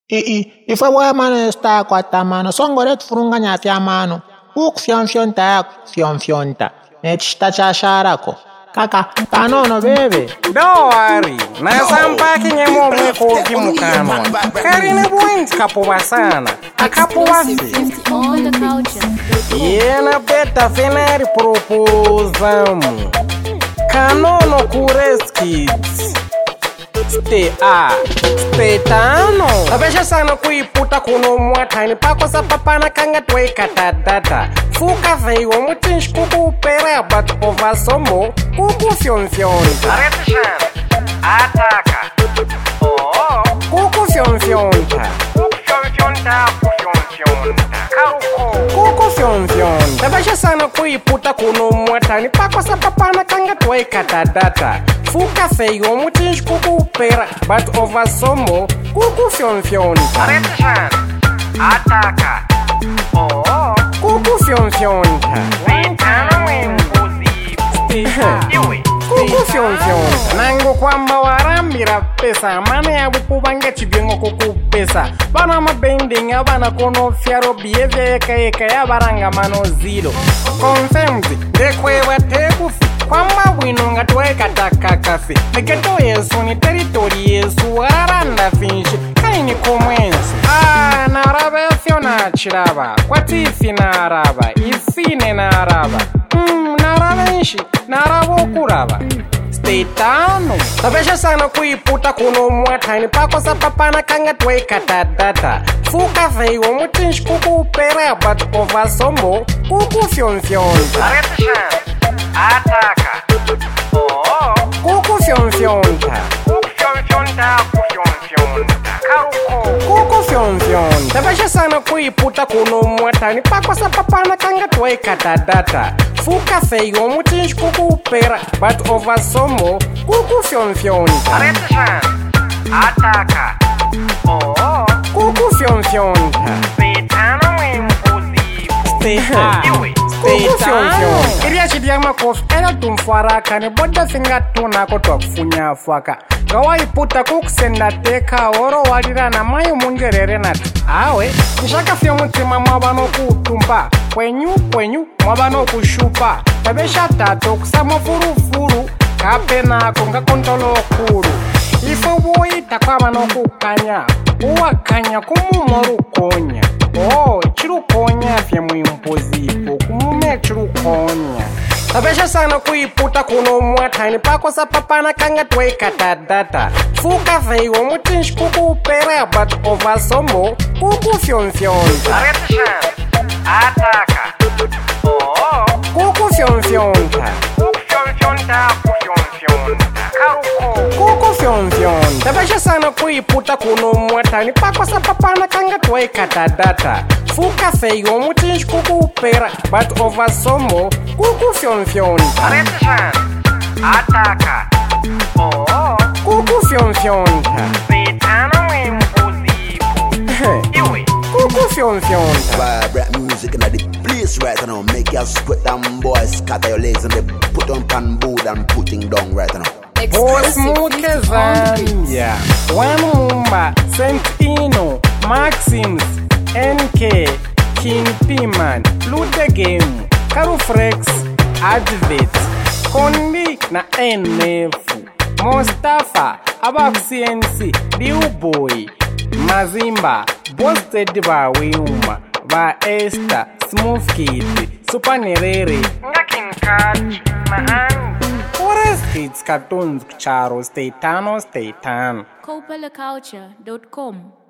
Ifwe boya mano sta kwata mano songoret furunganya fya mano ukufyonfyonta fyonfyonta nechita chasharako kaka kanono bebe don't worry nasampaki nyemomwe koki mukanwa karine buinti kapuwa sana akapuwa yena beta fenari proposamu kanono kures kids stay tano abesha sana kuiputa kuno mwatani pako sapapana kanga twekata data fuka veiwo mutinshi kukupera but ovasomo kukufyonfyonta ataka kukufyonfyonta kukufyonfyonta abesha sana kuiputa kuno mwatani pako sapapana kanga twekata data fuka veiwo mutinshi kukupera but ovasomo kukufyonfyonta ataka kukufyonfyonta kukufyonfyonta nango kwamba warambira pesa amane yabo kubange chibyengo kukupesa bana mabending abana kono fyaro behavior yeka yabaranga mano zero confirmed dekwewa tekufi kwamba wino ngatweka takakafi meketo yesu ni territory yesu waranda finshi kaini komwensu naraba fiona chiraba kwatifi naraba ifine naraba naraba inshi naraba okuraba stay tano tabesha sana kuiputa kuno mwatani pako sapapana kanga twekata data fuka veiwo mutinshi kukupera but ovasomo kukufyonfyonta ataka kukufyonfyonta kukufyonfyonta tabasha sana kuiputa kuno mwatani pako sapapana kanga twekata data fuka veiwo mutinshi kukupera but ovasomo kukufyonfyonta ataka kukufyonfyonta iriya chidiya makofi ela tumfarakane boda singatonako twakufunyafaka ngawaiputa kukusenda teka oro walirana mai mungerere nati awe nshakafya mutima mwavanokutumba kwenyu mwavanokushupa tabesha tato kusama furufuru kapenako ngakontolokuru ife woita kwavanokukanya uwakanya kumumorukonya chirukonya fye mwimpozipo kumume chirukonya tabesha sana kuiputa kuno mwatani pako sapapana kanga twekata data fuka veiwo mutinshi kukupera but ovasomo kukufyonfyonta ataka kukufyonfyonta kukufyonfyonta tabesha sana kuiputa kuno mwatani pako sapapana kanga twekata data fuka veiwo mutinshi kukupera but ovasomo kukufyonfyonta ataka kukufyonfyonta kukufyonfyonta Vibrant music in the place right now. Make you sweat them boys, scatter your legs and they put on pan board and putting down right now. Boys Mukezania, One Mumba, Sentino, Maxims, NK, King Piman, Loot the Game, Karufrex, Advit, Kondi na NF, Mustafa, Abab CNC, Boy, Mazimba, Bosted ba Weuma, ba Esther, Smooth Kid, Super Nerere, Ngakin Catch, Mahan. Forest Kids Cartoons Charo, stay tan. Copalaculture.com